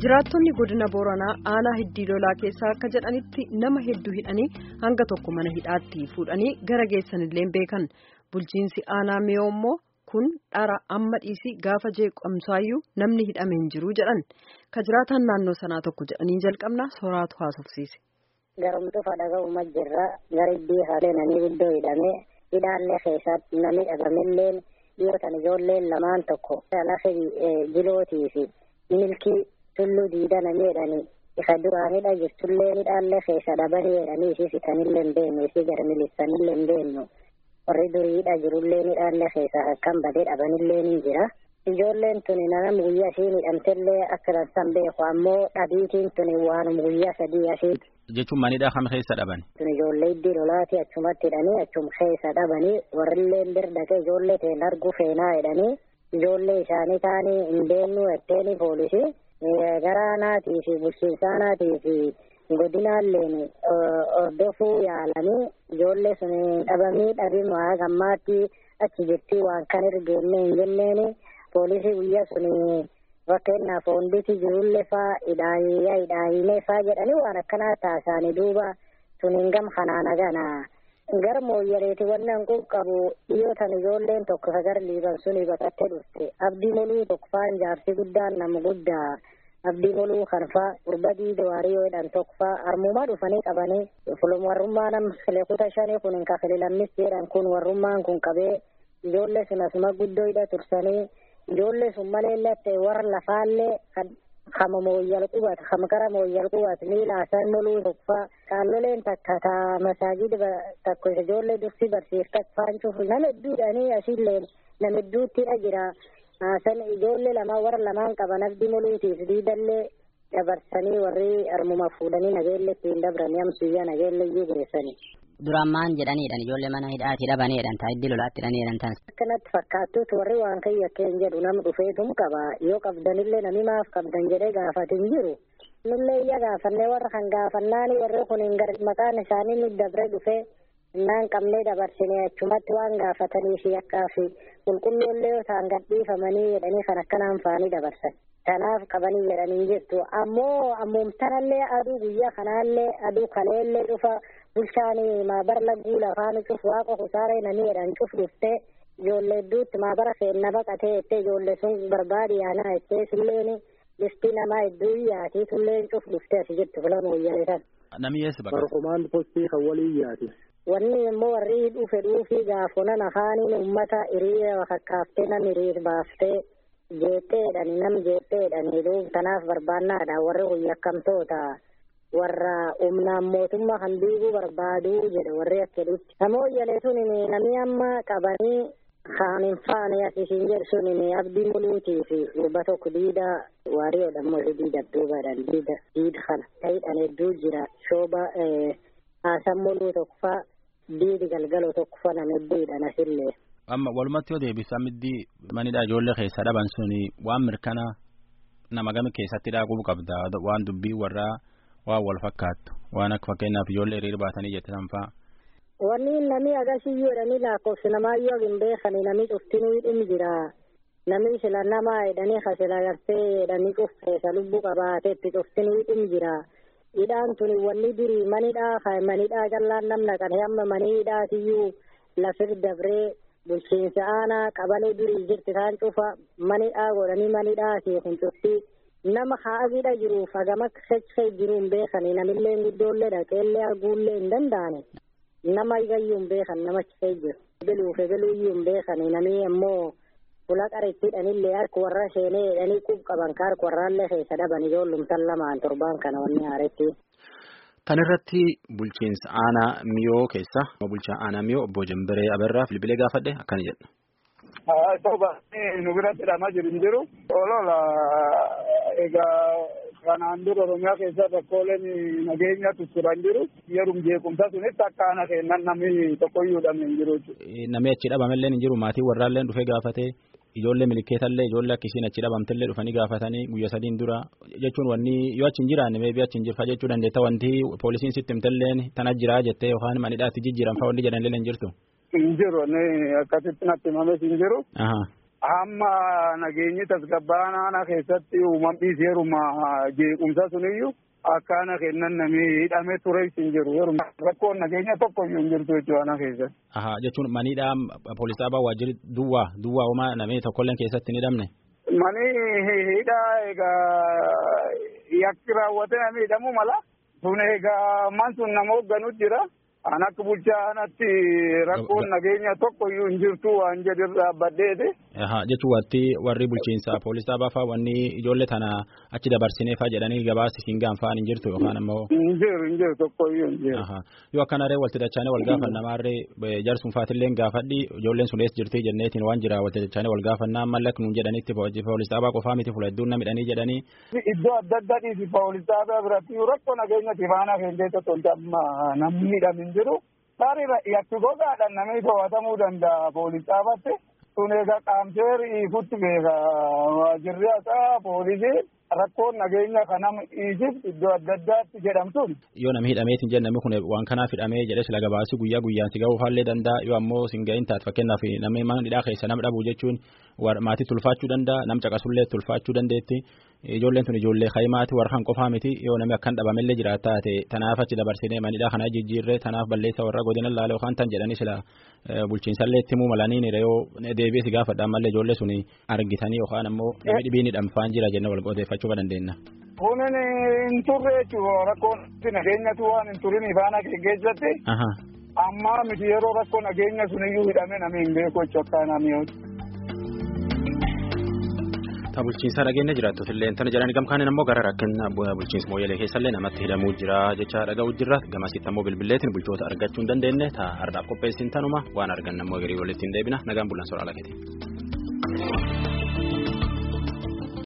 Jiraattonni godina Booranaa aanaa Hiddii Lolaa keessaa akka jedhanitti nama hedduu hidhanii hanga tokko mana hidhaatti fuudhanii gara geessanillee beekan. Bulchiinsi aanaa Miyoo immoo kun dhara amma dhiisii gaafa jeeqamsaayyuu namni hidhame hin jiru jedhan. Ka jiraatan naannoo sanaa tokko jedhanii jalqabna soraatu haasofsiise. Garumtuu fadhaga uumajjirra gara iddii haalee namni guddoo hidhamee hidhaallee keessatti namni dhabamillee dhiyootan ijoolleen lamaan tokko lafa jilootii fi milkii tulluu diidana jedhanii isa duraanidha jirtullee hidhaallee keessa dhabanii jedhanii isii fitanillee hin beeknu isii gara milisanillee hin beeknu warri duriidha jirullee hidhaallee keessa akkan badee dhabanillee ni jira. Ijoolleen tuni nama guyyaa isiin hidhamtellee akka dansan beeku ammoo dhabiitiin tuni waanuma guyyaa sadii asii. Jechuun manidhaa kam keessa dhaban? Ijoollee Hiddii Lolaati achumatti hidhanii achum keessa dhabanii warrilleen birdake ijoollee teen arguu feenaa hidhanii ijoollee isaanii taanii hin beeknu etteeni poolisii garaanaatii fi bulchiinsaanaatii fi godinaalleen hordofuu yaalanii ijoollee sun dhabamii dhabimaa gammaatti achi jirtii waan kan ergeenne hin jenneeni poolisii guyyaa sun fakkeenyaaf honditi jirullee faa hidhaayilee faa jedhanii waan akkanaa taasisanii duuba tuniin gam kanaan agana gara mooyyaleeti wannan kun qabu dhiyootan ijoolleen tokko sagar liiban suni baqattee dhufte abdii moluu tokko faan jaarsi guddaan nama guddaa abdii moluu kan faa gurbadii dawaarii yoo jedhan tokko faa armumaa dhufanii qabanii warrummaa nam kilekuta shanii kun hin kafile lammis jedhan kun warrummaan kun qabee ijoollee sun asuma guddoo hidha tursanii ijoollee sun malee latte warra lafaallee kama mooyyal qubat kama kara mooyyal qubat miila asan moluu tokko kaalloleen takka taa masaajida takko ijoollee dursi barsiiftat faanchuuf nama hedduudhanii asilleen nama hedduuttidha jira san ijoollee lama warra lamaan qaban abdii moluutiif diidallee dabarsanii warri armuma fuudhanii nageellee ittiin dabranii amsuyyaa nageellee iyyuu geessanii. Duraan maan jedhaniidhaan ijoollee mana hidhaati dhabaneedhaan taa Hiddii Lolaatti hidhaniidhaan taas. Akkanatti fakkaattuutu warri waan kayya akkeen jedhu nama dhufeetum qaba yoo qabdanillee nami maaf qabdan jedhee gaafatin jiru. Nullee iyya gaafannee warra kan gaafannaani warri kun maqaan isaanii nu dabre dhufee innaan qabnee dabarsinee achumatti waan gaafatanii fi akkaa fi qulqulloollee yoo ta'an gadhiifamanii jedhanii kan akkanaan faanii dabarsan. Kanaaf qabanii jedhanii jirtu ammoomtanallee aduu guyyaa kanaallee aduu kaleellee dhufa bulchaanii maabara lagguu lafaanu cuf waaqa kusaaree nanii jedhan cuf dhuftee ijoollee hedduutti maabara seenna baqatee jettee ijoollee sun barbaadi yaanaa jettee sulleen bifti namaa hedduu yaati sulleen cuf dhuftee asi jirtu filan wayyaleetan. Namni eessa baqate? Barkumaan postii kan walii yaati. Wanni immoo warri dhufe dhuufii gaafonan afaaniin uummata hiriira fakkaaftee nam hiriir baaftee jeetteedhani nam jeetteedhani duub kanaaf barbaannaadha warri huyyakkamtoota warra humnaan mootummaa kan diiguu barbaaduu jedhe warri akkedhutti namoo yaleetun namni amma qabanii kaan hin faane akkisiin jedhu sun abdii muluutii fi gurba tokko diida waariyoodha ammoo diida duubaadhaan diida kana ta'idhaan hedduu jira shooba haasan muluu tokko faa diidi galgaloo tokko fa nama hedduudhaan asillee. Amma walumatti yoo deebisa middii manidhaa ijoollee keessa dhaban suni waan mirkana nama gami keessatti dhaaquu qabda waan dubbii warraa waan wal fakkaattu waan akka fakkeenyaaf ijoollee hiriira baatanii jette sanfaa. Wanni namni agarsiisuu jedhanii lakkoofsi namaayyuu hin beekani namni cuftinuu dhimi jira namni sila namaa jedhanii kasila gartee jedhanii cufteessa lubbuu qabaateetti cuftinuu dhimi jira. Hidhaan tuni wanni durii manidhaa jallaan namna kan hamma manidhaatiyyuu lafir dabree bulchiinsa aanaa qabalee durii jirti isaan cufa manidhaa godhanii manidhaati kun cufti nama haadhiidha jiruuf hagama sechee jiruun beekanii namillee guddoollee dhaqeellee arguullee hin danda'ani nama igayyuu hin beekan namachi kee jiru ebeluuyyuu hin beekanii namni ammoo fula qarittiidhanillee harka warra seenee jedhanii qub qaban harka warraallee keessa dhaban ijoollumtan lamaan torbaan kana wanni haaretti. Kan irratti bulchiinsa aanaa Miyoo keessa bulchaa aanaa Miyoo obbo Jambiree Abarraa Bilbilee gaafadhe akkana jedha. Soba nu biratti hidhamaa jiru olola egaa kanaan dura Oromiyaa keessa rakkooleen nageenya turan jiru yeroo jeequmsa sunitti akka ana kennan namni tokkoyyuu hidhamee hin jiru. Namni achi dhabamallee hin jiru maatii warraallee dhufee gaafatee ijoollee milikeetallee ijoollee akkasiin achi dhabamtellee dhufanii gaafatanii guyyaa sadiin dura jechuun wanni yoo achi hin jiraanne meebii achi hin jirfa jechuu dandeetta wanti poolisiin sitti himtelleen tana jiraa jettee yookaan manidhaatti jijjiiran fa'aa wanni jedhanillee hin jirtu. Hin jiru akkasitti natti himames hin jiru. Amma nageenyi tasgabbaa'aa keessatti uumamni seeruma jeequmsa suniyyuu akkaana kennan namni hidhamee ture hin jiru. Rakkoon nageenya tokko iyyuu hin jirtu jechuudha keessatti. Jechuun maniidhaa poolisii abaa waajjirri duwwaa uumaa namni tokkolleen keessatti hin hidhamne. Mani hidhaa egaa yakki raawwate namni hidhamuu mala. Sun egaa man sun nama hoogganutu jira. An akka bulchaanatti rakkoon nageenya tokko iyyuu hin jirtu waan jedhu dhaabbadheeti. Jechuun warri bulchiinsa poolisii abaa fa'aa wanni ijoollee tana achi dabarsinee fa'aa jedhanii gabaasa isin gaanfa'an hin jirtu yookaan ammoo. Hin jiru tokko iyyuu hin jiru. Yoo akkanarree walitti dachaanee wal gaafanna namaarree jarsuun fa'aatillee gaafadhi ijoolleen sun eessa jirti jenneetiin waan jira walitti dachaanee wal gaafannaa mallaq nuun jedhanitti poolisii abaa qofaa miti fuula hedduun namidhanii jedhanii. Iddoo adda addaatiif poolisii abaa biratti rakkoo nageenya tifaanaa keessatti tolcha amma namni hidhamin jiru. Taarifa yakki gogaadhaan namni to'atamuu danda'a poolisii abaatti. Sun egaa qaamseer ifutti beeka waajjirri haasaa poolisii rakkoon nageenya kanam dhiisif iddoo adda addaatti jedhamtuun. Yoo namni hidhameetiin jedhu namni kun waan kanaaf hidhamee jedhee sila gabaasi guyyaa guyyaan si ga'uu faallee danda'a yoo ammoo sin ga'iin taate fakkeenyaaf namni mana hidhaa keessa nama dhabuu jechuun maatii tulfaachuu danda'a nam caqasullee tulfaachuu dandeetti. Ijoolleen tun ijoollee kaayimaati warra kan qofaa miti yoo namni akkan dhabamellee jiraata taate tanaaf achi dabarsinee manidhaa kana jijjiirree tanaaf balleessa warra godina laalee yookaan tan jedhanii sila bulchiinsallee itti himuu malaniin yoo deebi'ee si gaafadhaan mallee ijoollee suni argitanii yookaan ammoo namni dhibiin hidhamfaan jira jennee wal qoteeffachuu dandeenya. Kunin hin turre jechuudha rakkoon nageenyatu waan hin turin ifaana keessatti. Amma miti yeroo rakkoo nageenya suniyyuu hidhame namni hin beeku jechuudha akka namni. Bulchiinsa nageenya jiraattu illee tana jedhanii gamkaaniin ammoo gara rakkina bulchiinsa mooyyalee keessallee namatti hidhamuu jira jecha dhaga'uu jirra gamasitti ammoo bilbilleetiin bulchoota argachuu hin dandeenye ta'a har'aaf qopheessin tanuma waan argan ammoo garii walitti hin deebina nagaan bulan soraa lakeeti.